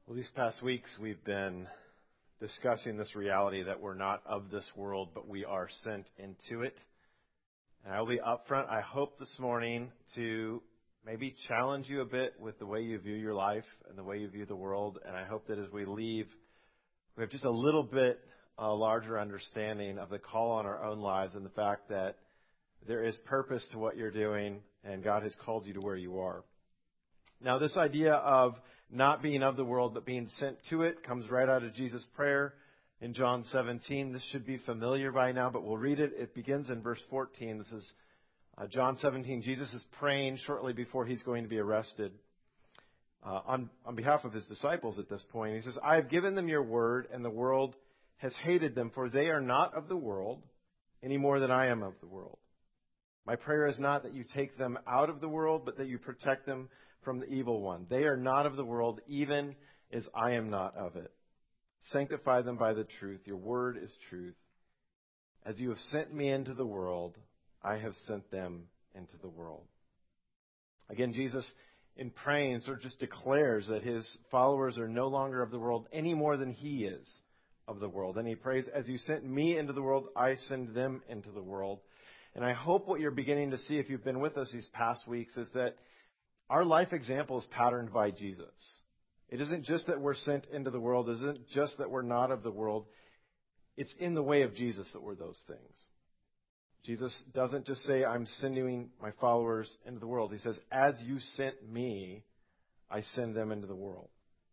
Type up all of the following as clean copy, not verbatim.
Well, these past weeks we've been discussing this reality that we're not of this world, but we are sent into it. And I will be upfront. I hope this morning to maybe challenge you a bit with the way you view your life and the way you view the world. And I hope that as we leave, we have just a little bit larger understanding of the call on our own lives and the fact that there is purpose to what you're doing and God has called you to where you are. Now, this idea of not being of the world but being sent to it comes right out of Jesus' prayer in John 17. This should be familiar by now, but we'll read it. It begins in verse 14. This is John 17. Jesus is praying shortly before he's going to be arrested on behalf of his disciples at this point. He says, I have given them your word, and the world has hated them, for they are not of the world any more than I am of the world. My prayer is not that you take them out of the world, but that you protect them from the evil one. They are not of the world, even as I am not of it. Sanctify them by the truth. Your word is truth. As you have sent me into the world, I have sent them into the world. Again, Jesus, in praying, sort of just declares that his followers are no longer of the world any more than he is of the world. And he prays, as you sent me into the world, I send them into the world. And I hope what you're beginning to see, if you've been with us these past weeks, is that our life example is patterned by Jesus. It isn't just that we're sent into the world. It isn't just that we're not of the world. It's in the way of Jesus that we're those things. Jesus doesn't just say, I'm sending my followers into the world. He says, as you sent me, I send them into the world.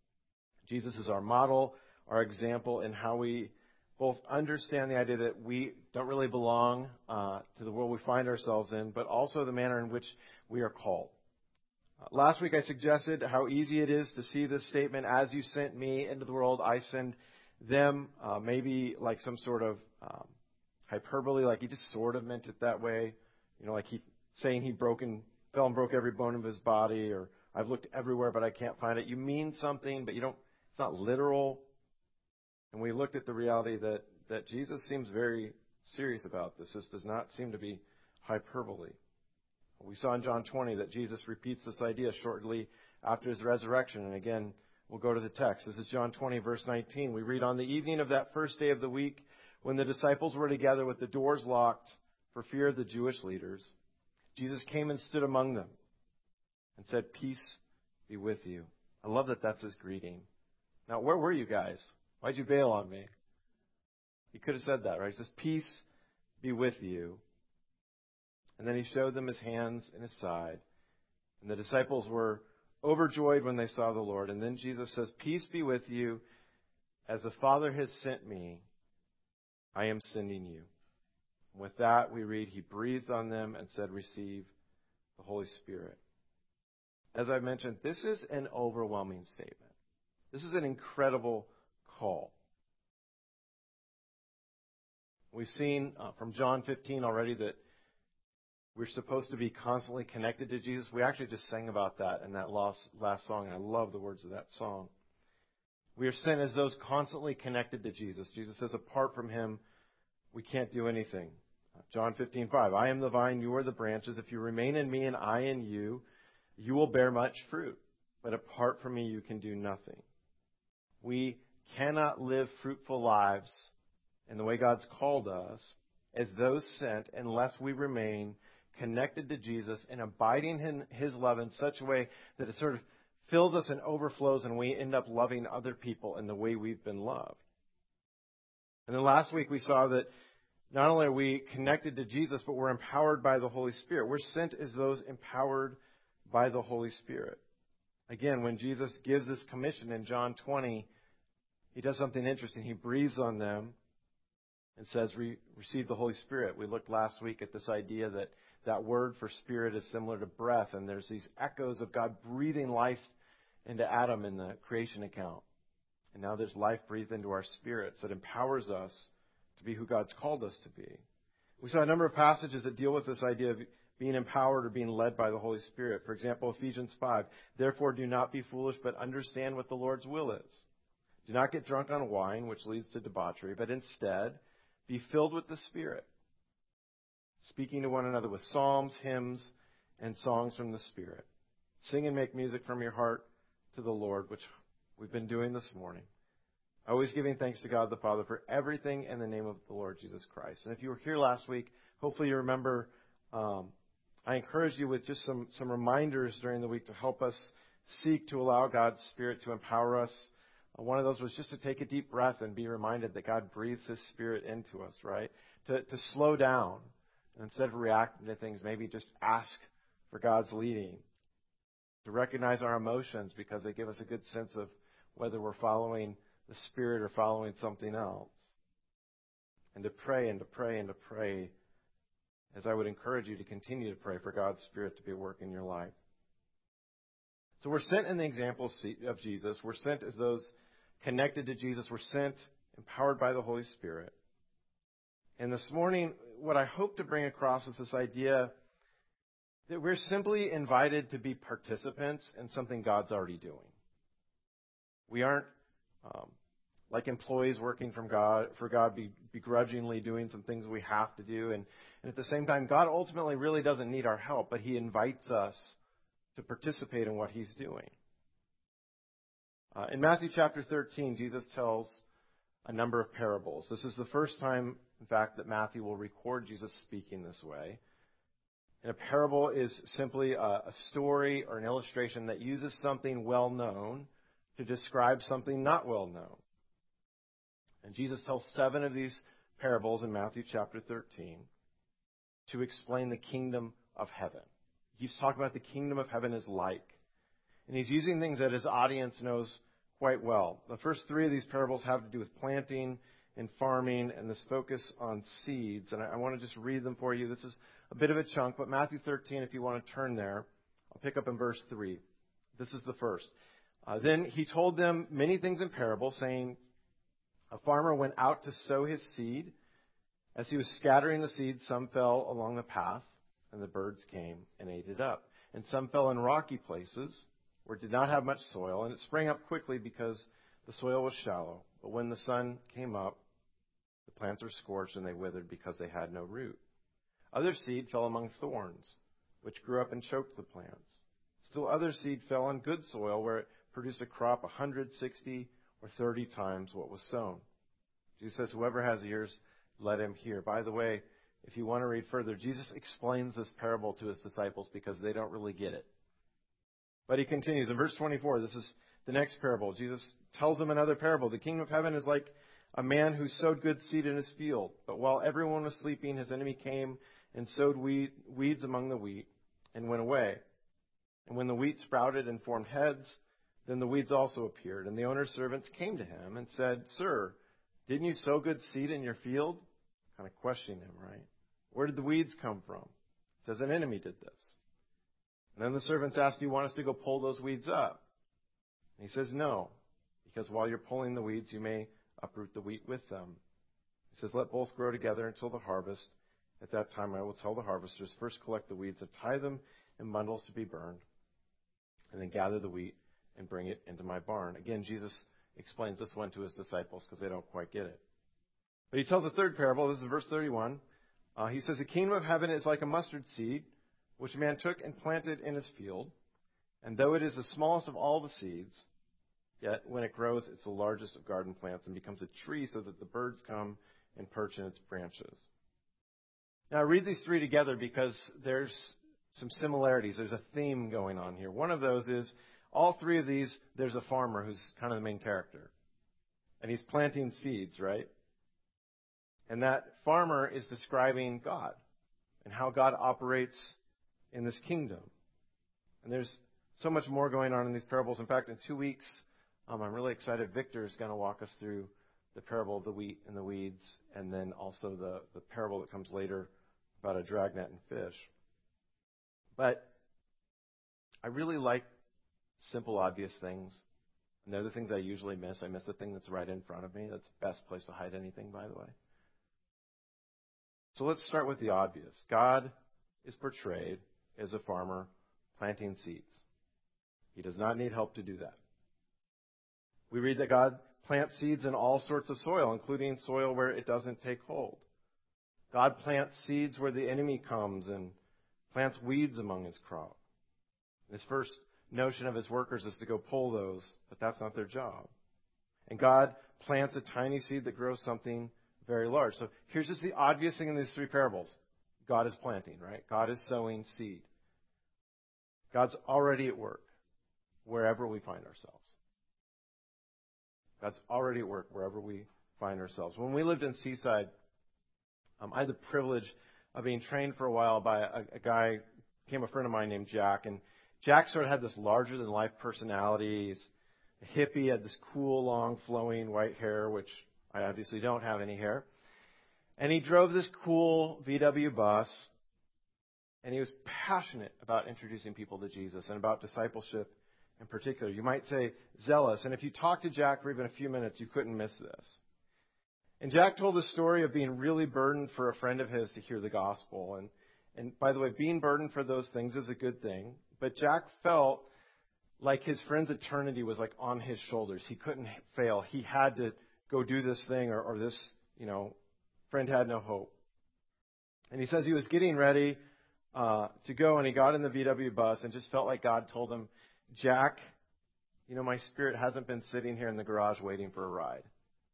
Jesus is our model, our example in how we both understand the idea that we don't really belong to the world we find ourselves in, but also the manner in which we are called. Last week I suggested how easy it is to see this statement, as you sent me into the world, I send them, maybe like some sort of hyperbole, like he just sort of meant it that way. You know, like he saying he fell and broke every bone of his body, or I've looked everywhere but I can't find it. You mean something, but it's not literal. And we looked at the reality that Jesus seems very serious about this. This does not seem to be hyperbole. We saw in John 20 that Jesus repeats this idea shortly after his resurrection. And again, we'll go to the text. This is John 20, verse 19. We read, on the evening of that first day of the week, when the disciples were together with the doors locked for fear of the Jewish leaders, Jesus came and stood among them and said, peace be with you. I love that that's his greeting. Now, where were you guys? Why'd you bail on me? He could have said that, right? He says, peace be with you. And then he showed them his hands and his side. And the disciples were overjoyed when they saw the Lord. And then Jesus says, peace be with you. As the Father has sent me, I am sending you. And with that, we read, he breathed on them and said, receive the Holy Spirit. As I mentioned, this is an overwhelming statement. This is an incredible call. We've seen from John 15 already that we're supposed to be constantly connected to Jesus. We actually just sang about that in that last song, and I love the words of that song. We are sent as those constantly connected to Jesus. Jesus says, apart from him, we can't do anything. John 15:5, I am the vine, you are the branches. If you remain in me and I in you, you will bear much fruit. But apart from me, you can do nothing. We cannot live fruitful lives in the way God's called us as those sent unless we remain connected to Jesus and abiding in his love in such a way that it sort of fills us and overflows, and we end up loving other people in the way we've been loved. And then last week we saw that not only are we connected to Jesus, but we're empowered by the Holy Spirit. We're sent as those empowered by the Holy Spirit. Again, when Jesus gives this commission in John 20, he does something interesting. He breathes on them and says, receive the Holy Spirit. We looked last week at this idea that word for spirit is similar to breath, and there's these echoes of God breathing life into Adam in the creation account. And now there's life breathed into our spirits that empowers us to be who God's called us to be. We saw a number of passages that deal with this idea of being empowered or being led by the Holy Spirit. For example, Ephesians 5, therefore do not be foolish, but understand what the Lord's will is. Do not get drunk on wine, which leads to debauchery, but instead be filled with the Spirit, speaking to one another with psalms, hymns, and songs from the Spirit. Sing and make music from your heart to the Lord, which we've been doing this morning. Always giving thanks to God the Father for everything in the name of the Lord Jesus Christ. And if you were here last week, hopefully you remember I encouraged you with just some reminders during the week to help us seek to allow God's Spirit to empower us. One of those was just to take a deep breath and be reminded that God breathes His Spirit into us, right? To slow down. And instead of reacting to things, maybe just ask for God's leading. To recognize our emotions because they give us a good sense of whether we're following the Spirit or following something else. And to pray and to pray and to pray, as I would encourage you to continue to pray for God's Spirit to be at work in your life. So we're sent in the example of Jesus. We're sent as those connected to Jesus. We're sent empowered by the Holy Spirit. And this morning, what I hope to bring across is this idea that we're simply invited to be participants in something God's already doing. We aren't like employees working for God, begrudgingly doing some things we have to do. And at the same time, God ultimately really doesn't need our help, but He invites us to participate in what He's doing. In Matthew chapter 13, Jesus tells a number of parables. This is the first time, in fact, that Matthew will record Jesus speaking this way. And a parable is simply a story or an illustration that uses something well known to describe something not well known. And Jesus tells 7 of these parables in Matthew chapter 13 to explain the kingdom of heaven. He keeps talking about the kingdom of heaven is like. And He's using things that His audience knows quite well. The first 3 of these parables have to do with planting and farming and this focus on seeds. And I want to just read them for you. This is a bit of a chunk, but Matthew 13, if you want to turn there, I'll pick up in verse 3. This is the first. Then He told them many things in parables, saying, a farmer went out to sow his seed. As he was scattering the seed, some fell along the path, and the birds came and ate it up. And some fell in rocky places, where it did not have much soil, and it sprang up quickly because the soil was shallow. But when the sun came up, the plants were scorched, and they withered because they had no root. Other seed fell among thorns, which grew up and choked the plants. Still other seed fell on good soil, where it produced a crop 160 or 30 times what was sown. Jesus says, whoever has ears, let him hear. By the way, if you want to read further, Jesus explains this parable to His disciples because they don't really get it. But He continues. In verse 24, this is the next parable. Jesus tells them another parable. The kingdom of heaven is like a man who sowed good seed in his field. But while everyone was sleeping, his enemy came and sowed weeds among the wheat and went away. And when the wheat sprouted and formed heads, then the weeds also appeared. And the owner's servants came to him and said, Sir, didn't you sow good seed in your field? Kind of questioning him, right? Where did the weeds come from? It says an enemy did this. And then the servants asked, do you want us to go pull those weeds up? And He says, no, because while you're pulling the weeds, you may uproot the wheat with them. He says, let both grow together until the harvest. At that time I will tell the harvesters, first collect the weeds and tie them in bundles to be burned, and then gather the wheat and bring it into my barn. Again, Jesus explains this one to His disciples because they don't quite get it. But He tells a third parable. This is verse 31. He says, the kingdom of heaven is like a mustard seed, which a man took and planted in his field. And though it is the smallest of all the seeds, yet when it grows, it's the largest of garden plants and becomes a tree so that the birds come and perch in its branches. Now, I read these 3 together because there's some similarities. There's a theme going on here. One of those is all 3 of these, there's a farmer who's kind of the main character. And he's planting seeds, right? And that farmer is describing God and how God operates in this kingdom. And there's so much more going on in these parables. In fact, in 2 weeks, I'm really excited. Victor is going to walk us through the parable of the wheat and the weeds, and then also the parable that comes later about a dragnet and fish. But I really like simple, obvious things. And they're the things I usually miss. I miss the thing that's right in front of me. That's the best place to hide anything, by the way. So let's start with the obvious. God is portrayed as a farmer planting seeds. He does not need help to do that. We read that God plants seeds in all sorts of soil, including soil where it doesn't take hold. God plants seeds where the enemy comes and plants weeds among His crop. In His first notion of his workers is to go pull those, but that's not their job. And God plants a tiny seed that grows something very large. So here's just the obvious thing in these three parables. God is planting, right? God is sowing seed. God's already at work wherever we find ourselves. God's already at work wherever we find ourselves. When we lived in Seaside, I had the privilege of being trained for a while by a guy, became a friend of mine named Jack. And Jack sort of had this larger-than-life personality. He's a hippie, had this cool, long, flowing white hair, which I obviously don't have any hair. And he drove this cool VW bus, and he was passionate about introducing people to Jesus and about discipleship in particular. You might say zealous. And if you talk to Jack for even a few minutes, you couldn't miss this. And Jack told a story of being really burdened for a friend of his to hear the gospel. And by the way, being burdened for those things is a good thing. But Jack felt like his friend's eternity was like on his shoulders. He couldn't fail. He had to go do this thing or this, friend had no hope. And he says he was getting ready to go, and he got in the VW bus and just felt like God told him, Jack, my spirit hasn't been sitting here in the garage waiting for a ride.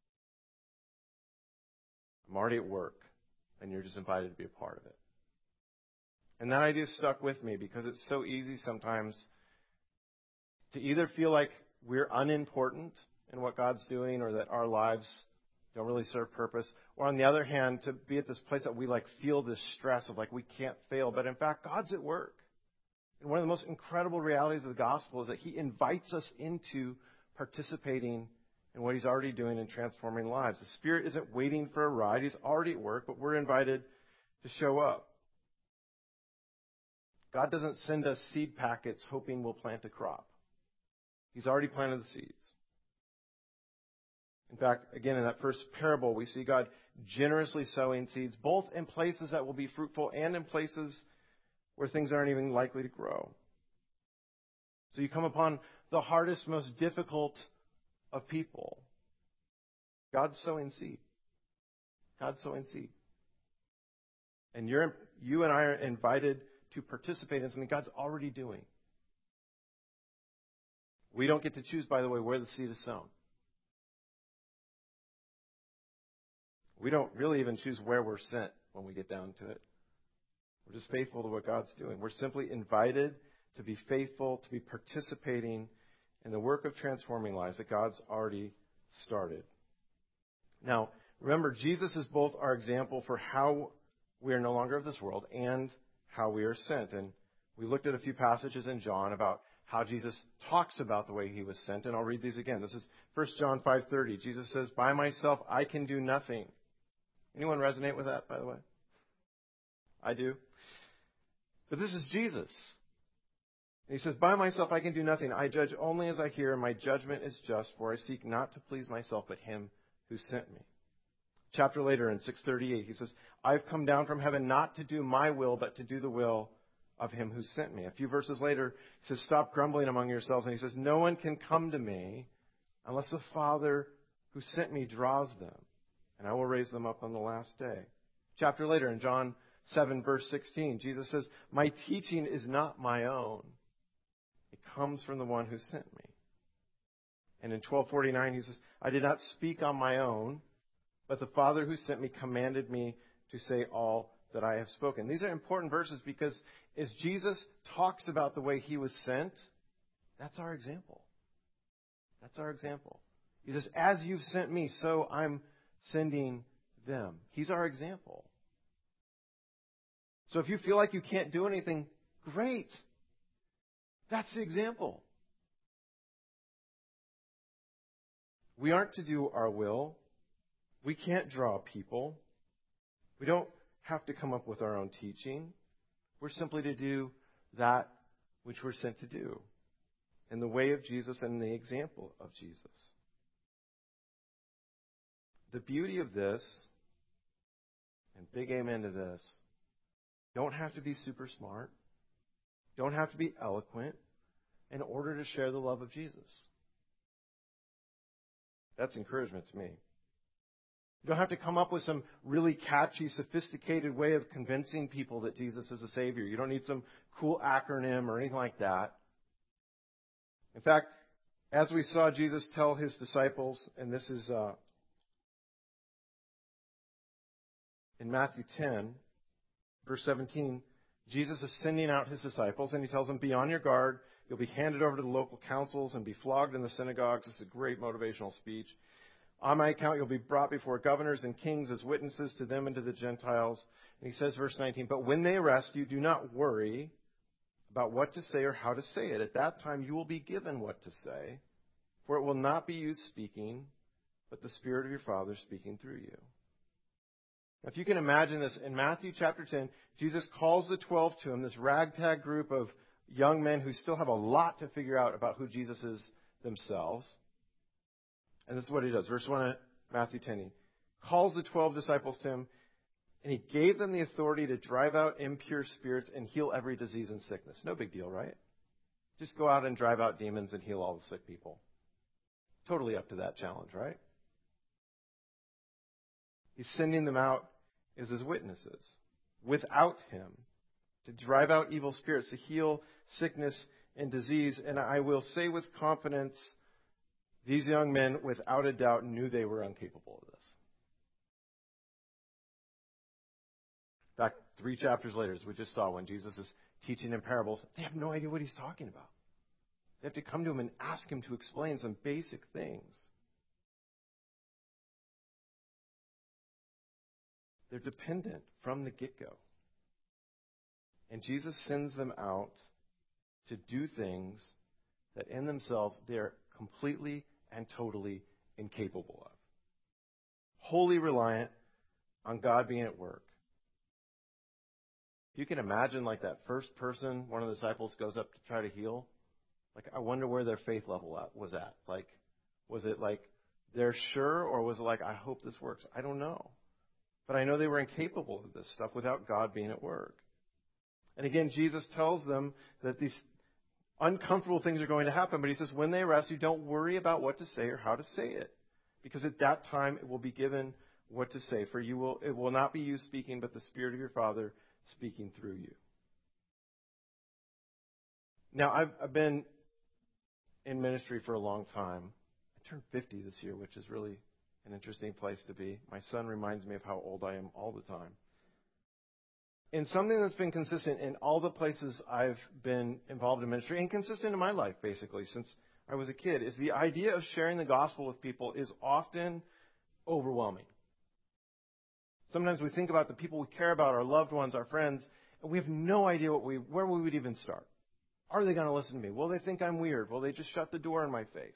I'm already at work, and you're just invited to be a part of it. And that idea stuck with me because it's so easy sometimes to either feel like we're unimportant in what God's doing or that our lives don't really serve purpose, or on the other hand, to be at this place that we feel this stress of we can't fail. But in fact, God's at work. And one of the most incredible realities of the gospel is that He invites us into participating in what He's already doing in transforming lives. The Spirit isn't waiting for a ride. He's already at work, but we're invited to show up. God doesn't send us seed packets hoping we'll plant a crop. He's already planted the seeds. In fact, again, in that first parable, we see God generously sowing seeds, both in places that will be fruitful and in places where things aren't even likely to grow. So you come upon the hardest, most difficult of people. God's sowing seed. God's sowing seed. And you and I are invited to participate in something God's already doing. We don't get to choose, by the way, where the seed is sown. We don't really even choose where we're sent when we get down to it. We're just faithful to what God's doing. We're simply invited to be faithful, to be participating in the work of transforming lives that God's already started. Now, remember, Jesus is both our example for how we are no longer of this world and how we are sent. And we looked at a few passages in John about how Jesus talks about the way He was sent, and I'll read these again. This is 1 John 5:30. Jesus says, "By myself I can do nothing." Anyone resonate with that, by the way? I do. But this is Jesus. And He says, "By myself I can do nothing. I judge only as I hear, and my judgment is just, for I seek not to please myself, but Him who sent me." Chapter later in 6:38, He says, "I've come down from heaven not to do my will, but to do the will of Him who sent me." A few verses later, He says, "Stop grumbling among yourselves." And He says, "No one can come to me unless the Father who sent me draws them, and I will raise them up on the last day." Chapter later in John 7, verse 16, Jesus says, "My teaching is not my own. It comes from the one who sent me." And in 12:49, He says, "I did not speak on my own, but the Father who sent me commanded me to say all that I have spoken." These are important verses because as Jesus talks about the way He was sent, that's our example. That's our example. He says, "As you've sent me, so I'm sending them." He's our example. So if you feel like you can't do anything, great. That's the example. We aren't to do our will. We can't draw people. We don't have to come up with our own teaching. We're simply to do that which we're sent to do in the way of Jesus and the example of Jesus. The beauty of this, and big amen to this, don't have to be super smart, don't have to be eloquent in order to share the love of Jesus. That's encouragement to me. You don't have to come up with some really catchy, sophisticated way of convincing people that Jesus is a Savior. You don't need some cool acronym or anything like that. In fact, as we saw Jesus tell his disciples, and this is in Matthew 10, verse 17, Jesus is sending out his disciples, and he tells them, be on your guard. You'll be handed over to the local councils and be flogged in the synagogues. This is a great motivational speech. On my account, you'll be brought before governors and kings as witnesses to them and to the Gentiles. And he says, verse 19, but when they arrest you, do not worry about what to say or how to say it. At that time, you will be given what to say, for it will not be you speaking, but the Spirit of your Father speaking through you. Now, if you can imagine this, in Matthew chapter 10, Jesus calls the 12 to him, this ragtag group of young men who still have a lot to figure out about who Jesus is themselves. And this is what he does. Verse 1 of Matthew 10, he calls the 12 disciples to him, and he gave them the authority to drive out impure spirits and heal every disease and sickness. No big deal, right? Just go out and drive out demons and heal all the sick people. Totally up to that challenge, right? He's sending them out as his witnesses without him to drive out evil spirits, to heal sickness and disease. And I will say with confidence, these young men, without a doubt, knew they were incapable of this. In fact, 3 chapters later, as we just saw, when Jesus is teaching in parables, they have no idea what he's talking about. They have to come to him and ask him to explain some basic things. They're dependent from the get-go. And Jesus sends them out to do things that in themselves they're completely and totally incapable of. Wholly reliant on God being at work. If you can imagine like that first person one of the disciples goes up to try to heal, like I wonder where their faith level was at. Like, was it like they're sure, or was it like, I hope this works? I don't know. But I know they were incapable of this stuff without God being at work. And again, Jesus tells them that these uncomfortable things are going to happen, but he says, when they arrest you, don't worry about what to say or how to say it. Because at that time it will be given what to say. For it will not be you speaking, but the Spirit of your Father speaking through you. Now, I've been in ministry for a long time. I turned 50 this year, which is really an interesting place to be. My son reminds me of how old I am all the time. And something that's been consistent in all the places I've been involved in ministry, and consistent in my life, basically, since I was a kid, is the idea of sharing the gospel with people is often overwhelming. Sometimes we think about the people we care about, our loved ones, our friends, and we have no idea where we would even start. Are they going to listen to me? Will they think I'm weird? Will they just shut the door in my face?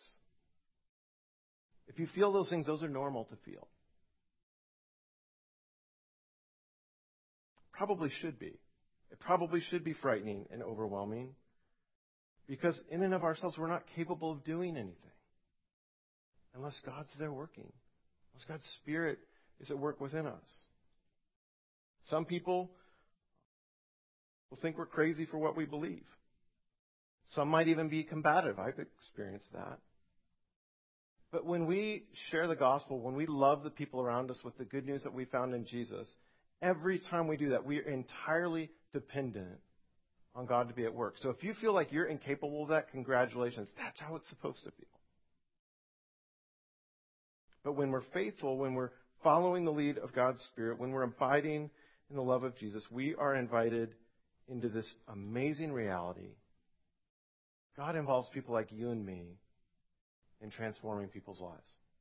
If you feel those things, those are normal to feel. Probably should be. It probably should be frightening and overwhelming, because in and of ourselves, we're not capable of doing anything unless God's there working, unless God's Spirit is at work within us. Some people will think we're crazy for what we believe. Some might even be combative. I've experienced that. But when we share the gospel, when we love the people around us with the good news that we found in Jesus, every time we do that, we are entirely dependent on God to be at work. So if you feel like you're incapable of that, congratulations. That's how it's supposed to feel. But when we're faithful, when we're following the lead of God's Spirit, when we're abiding in the love of Jesus, we are invited into this amazing reality. God involves people like you and me in transforming people's lives.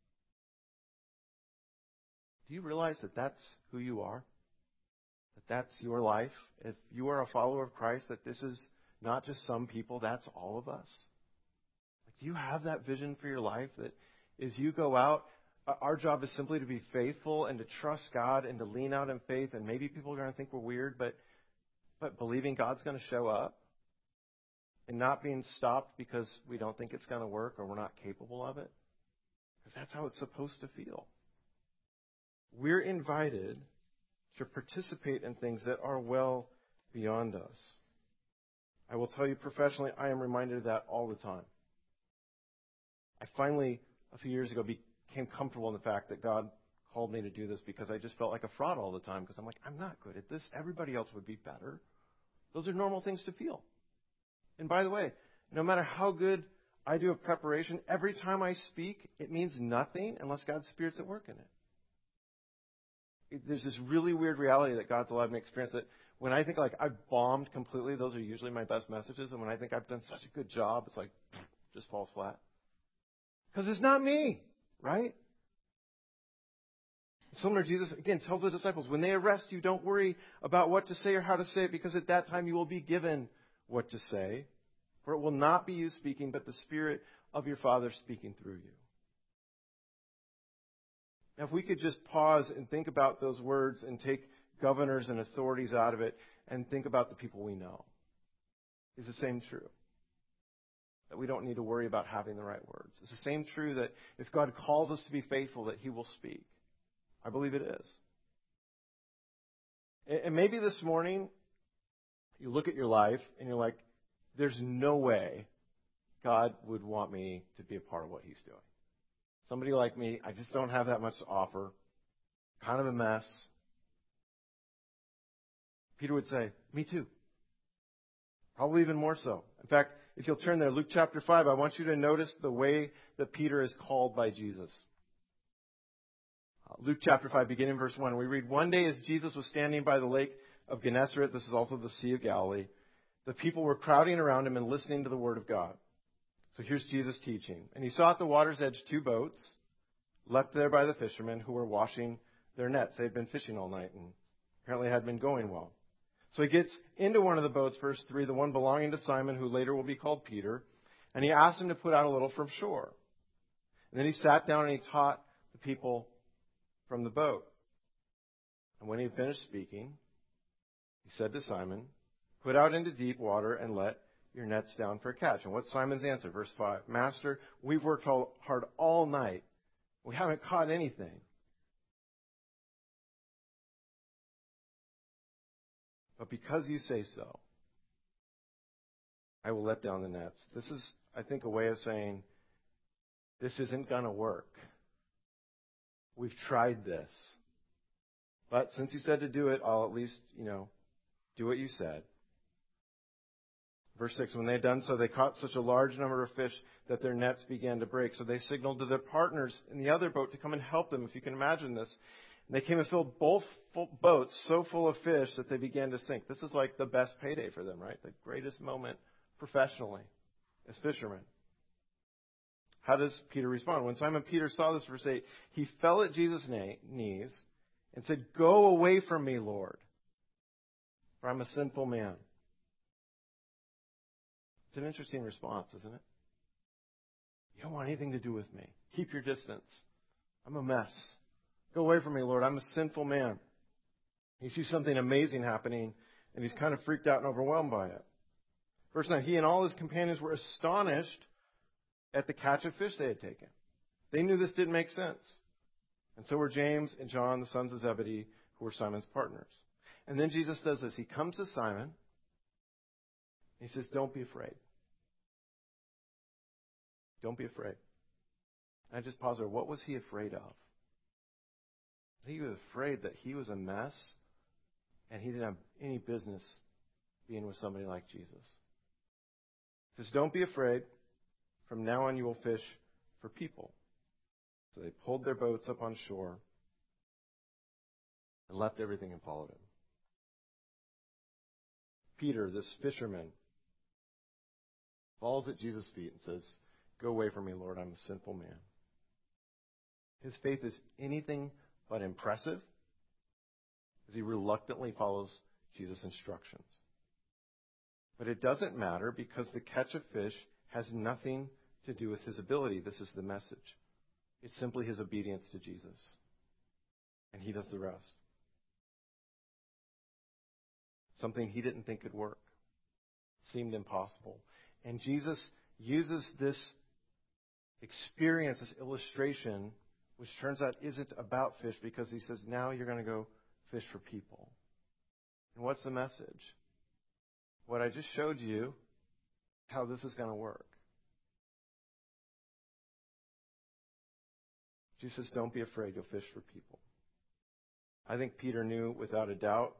Do you realize that that's who you are? That that's your life? If you are a follower of Christ, that this is not just some people, that's all of us. Like, do you have that vision for your life? That as you go out, our job is simply to be faithful and to trust God and to lean out in faith. And maybe people are going to think we're weird, but believing God's going to show up and not being stopped because we don't think it's going to work or we're not capable of it. Because that's how it's supposed to feel. We're invited to participate in things that are well beyond us. I will tell you professionally, I am reminded of that all the time. I finally, a few years ago, became comfortable in the fact that God called me to do this because I just felt like a fraud all the time because I'm like, I'm not good at this. Everybody else would be better. Those are normal things to feel. And by the way, no matter how good I do a preparation. Every time I speak, it means nothing unless God's Spirit's at work in it. There's this really weird reality that God's allowed me to experience that when I think like I've bombed completely, those are usually my best messages. And when I think I've done such a good job, it's like, just falls flat. Because it's not me, right? Similar, Jesus, again, tells the disciples, when they arrest you, don't worry about what to say or how to say it, because at that time you will be given what to say. For it will not be you speaking, but the Spirit of your Father speaking through you. Now, if we could just pause and think about those words and take governors and authorities out of it and think about the people we know. Is the same true? That we don't need to worry about having the right words. Is the same true that if God calls us to be faithful, that He will speak? I believe it is. And maybe this morning, you look at your life and you're like, there's no way God would want me to be a part of what He's doing. Somebody like me, I just don't have that much to offer. Kind of a mess. Peter would say, me too. Probably even more so. In fact, if you'll turn there, Luke chapter 5, I want you to notice the way that Peter is called by Jesus. Luke chapter 5, beginning in verse 1, we read, one day as Jesus was standing by the lake of Gennesaret, this is also the Sea of Galilee, the people were crowding around Him and listening to the Word of God. So here's Jesus teaching. And He saw at the water's edge 2 boats left there by the fishermen who were washing their nets. They had been fishing all night and apparently had been going well. So He gets into one of the boats, verse 3, the one belonging to Simon, who later will be called Peter, and He asked him to put out a little from shore. And then He sat down and He taught the people from the boat. And when He had finished speaking, He said to Simon, put out into deep water and let your nets down for a catch. And what's Simon's answer? Verse 5, Master, we've worked hard all night. We haven't caught anything. But because you say so, I will let down the nets. This is, I think, a way of saying, this isn't going to work. We've tried this. But since you said to do it, I'll at least, do what you said. Verse 6, when they had done so, they caught such a large number of fish that their nets began to break. So they signaled to their partners in the other boat to come and help them, if you can imagine this. And they came and filled both boats so full of fish that they began to sink. This is like the best payday for them, right? The greatest moment professionally as fishermen. How does Peter respond? When Simon Peter saw this, verse 8, he fell at Jesus' knees and said, go away from me, Lord, for I'm a sinful man. It's an interesting response, isn't it? You don't want anything to do with me. Keep your distance. I'm a mess. Go away from me, Lord. I'm a sinful man. He sees something amazing happening, and he's kind of freaked out and overwhelmed by it. Verse 9, he and all his companions were astonished at the catch of fish they had taken. They knew this didn't make sense. And so were James and John, the sons of Zebedee, who were Simon's partners. And then Jesus does this. He comes to Simon. He says, don't be afraid. Don't be afraid. And I just pause there. What was he afraid of? He was afraid that he was a mess and he didn't have any business being with somebody like Jesus. He says, don't be afraid. From now on you will fish for people. So they pulled their boats up on shore and left everything and followed him. Peter, this fisherman, falls at Jesus' feet and says, go away from me, Lord, I'm a sinful man. His faith is anything but impressive as he reluctantly follows Jesus' instructions. But it doesn't matter because the catch of fish has nothing to do with his ability. This is the message. It's simply his obedience to Jesus. And he does the rest. Something he didn't think could work. Seemed impossible. And Jesus uses this experience, this illustration, which turns out isn't about fish, because he says, now you're going to go fish for people. And what's the message? What I just showed you, how this is going to work. Jesus says, don't be afraid, you'll fish for people. I think Peter knew without a doubt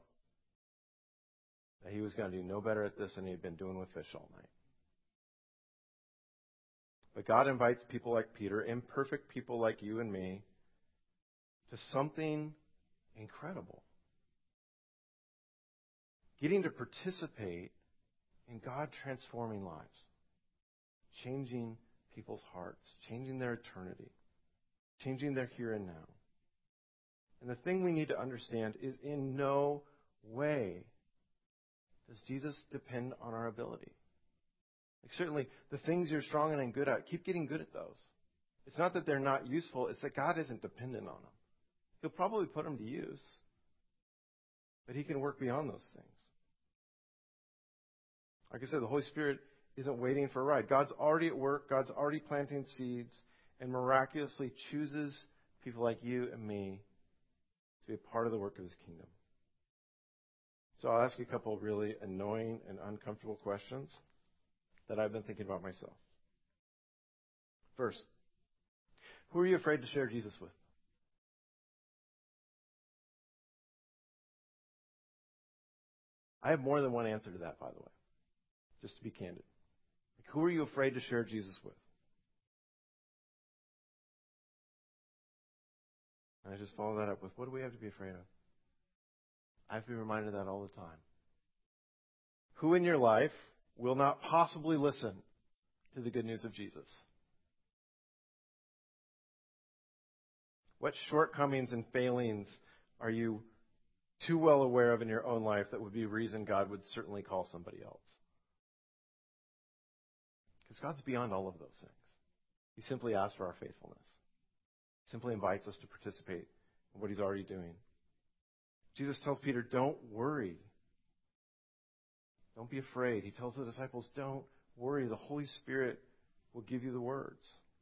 that he was going to do no better at this than he had been doing with fish all night. But God invites people like Peter, imperfect people like you and me, to something incredible. Getting to participate in God transforming lives, changing people's hearts, changing their eternity, changing their here and now. And the thing we need to understand is in no way does Jesus depend on our ability. Like certainly, the things you're strong and good at, keep getting good at those. It's not that they're not useful, it's that God isn't dependent on them. He'll probably put them to use, but He can work beyond those things. Like I said, the Holy Spirit isn't waiting for a ride. God's already at work, God's already planting seeds, and miraculously chooses people like you and me to be a part of the work of His kingdom. So I'll ask you a couple of really annoying and uncomfortable questions that I've been thinking about myself. First, who are you afraid to share Jesus with? I have more than one answer to that, by the way, just to be candid. Like, who are you afraid to share Jesus with? And I just follow that up with, what do we have to be afraid of? I have to be reminded of that all the time. Who in your life will not possibly listen to the good news of Jesus? What shortcomings and failings are you too well aware of in your own life that would be a reason God would certainly call somebody else? Because God's beyond all of those things. He simply asks for our faithfulness. He simply invites us to participate in what He's already doing. Jesus tells Peter, don't worry. Don't be afraid. He tells the disciples, don't worry. The Holy Spirit will give you the words.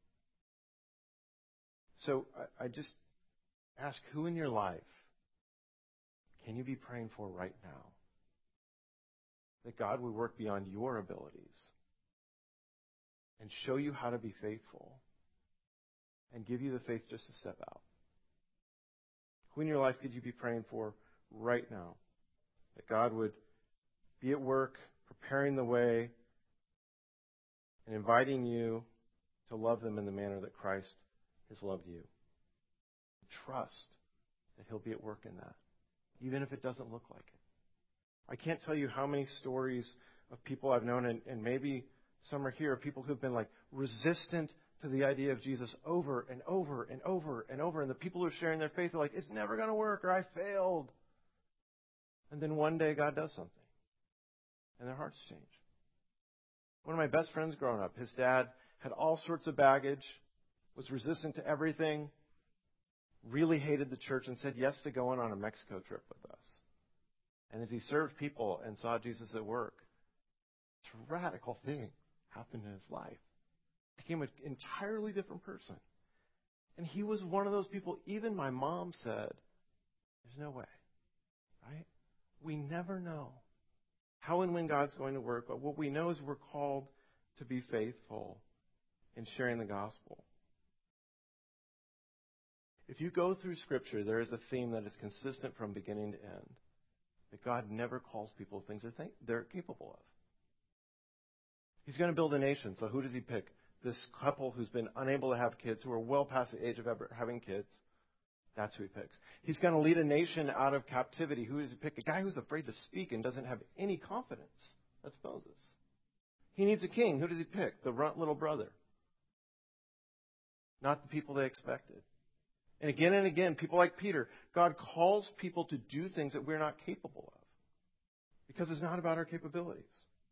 So I just ask, who in your life can you be praying for right now? That God would work beyond your abilities and show you how to be faithful and give you the faith just to step out. Who in your life could you be praying for right now? That God would be at work, preparing the way, and inviting you to love them in the manner that Christ has loved you. Trust that He'll be at work in that, even if it doesn't look like it. I can't tell you how many stories of people I've known, and maybe some are here, people who've been like resistant to the idea of Jesus over and over and over and over. And the people who are sharing their faith are like, it's never going to work, or I failed. And then one day God does something, and their hearts change. One of my best friends growing up, his dad had all sorts of baggage, was resistant to everything, really hated the church, and said yes to going on a Mexico trip with us. And as he served people and saw Jesus at work, this radical thing happened in his life. He became an entirely different person. And he was one of those people, even my mom said, there's no way, right? We never know how and when God's going to work, but what we know is we're called to be faithful in sharing the gospel. If you go through Scripture, there is a theme that is consistent from beginning to end. That God never calls people things they're capable of. He's going to build a nation, so who does He pick? This couple who's been unable to have kids, who are well past the age of ever having kids. That's who He picks. He's going to lead a nation out of captivity. Who does He pick? A guy who's afraid to speak and doesn't have any confidence. That's Moses. He needs a king. Who does He pick? The runt little brother. Not the people they expected. And again, people like Peter, God calls people to do things that we're not capable of. Because it's not about our capabilities.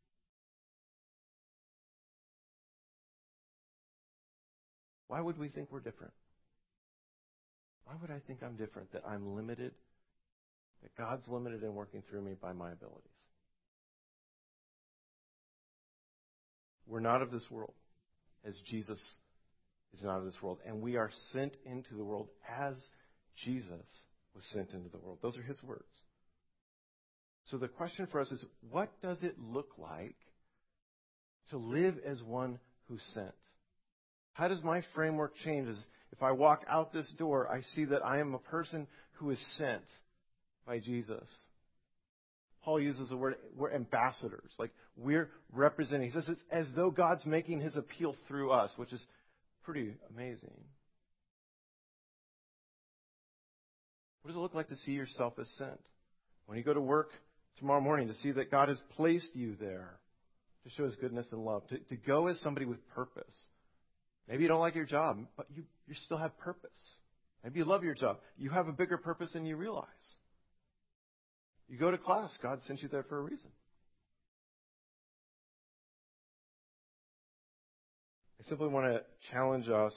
Why would we think we're different? Why would I think I'm different, that I'm limited, that God's limited in working through me by my abilities? We're not of this world, as Jesus is not of this world. And we are sent into the world as Jesus was sent into the world. Those are His words. So the question for us is, what does it look like to live as one who's sent? How does my framework change? As if I walk out this door, I see that I am a person who is sent by Jesus. Paul uses the word, we're ambassadors. Like, we're representing. He says it's as though God's making his appeal through us, which is pretty amazing. What does it look like to see yourself as sent? When you go to work tomorrow morning, to see that God has placed you there to show his goodness and love, to go as somebody with purpose. Maybe you don't like your job, but you still have purpose. Maybe you love your job. You have a bigger purpose than you realize. You go to class. God sent you there for a reason. I simply want to challenge us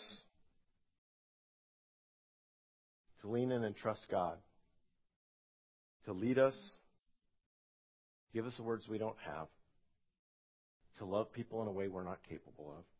to lean in and trust God, to lead us, give us the words we don't have, to love people in a way we're not capable of,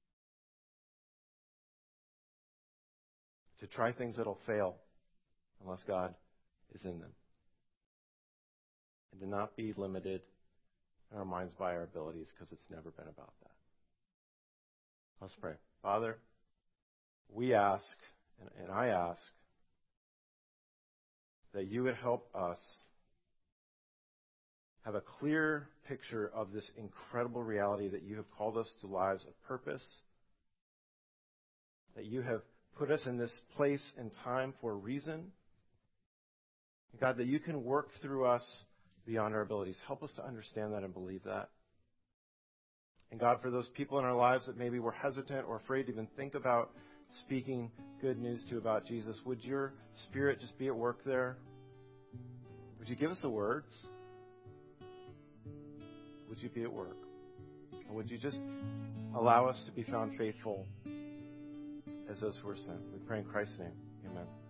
to try things that'll fail unless God is in them, and to not be limited in our minds by our abilities, because it's never been about that. Let's pray. Father, we ask, and I ask, that you would help us have a clear picture of this incredible reality that you have called us to lives of purpose, that you have put us in this place and time for a reason. God, that you can work through us beyond our abilities. Help us to understand that and believe that. And God, for those people in our lives that maybe were hesitant or afraid to even think about speaking good news to about Jesus, would your Spirit just be at work there? Would you give us the words? Would you be at work? And would you just allow us to be found faithful as those who are sent? We pray in Christ's name. Amen.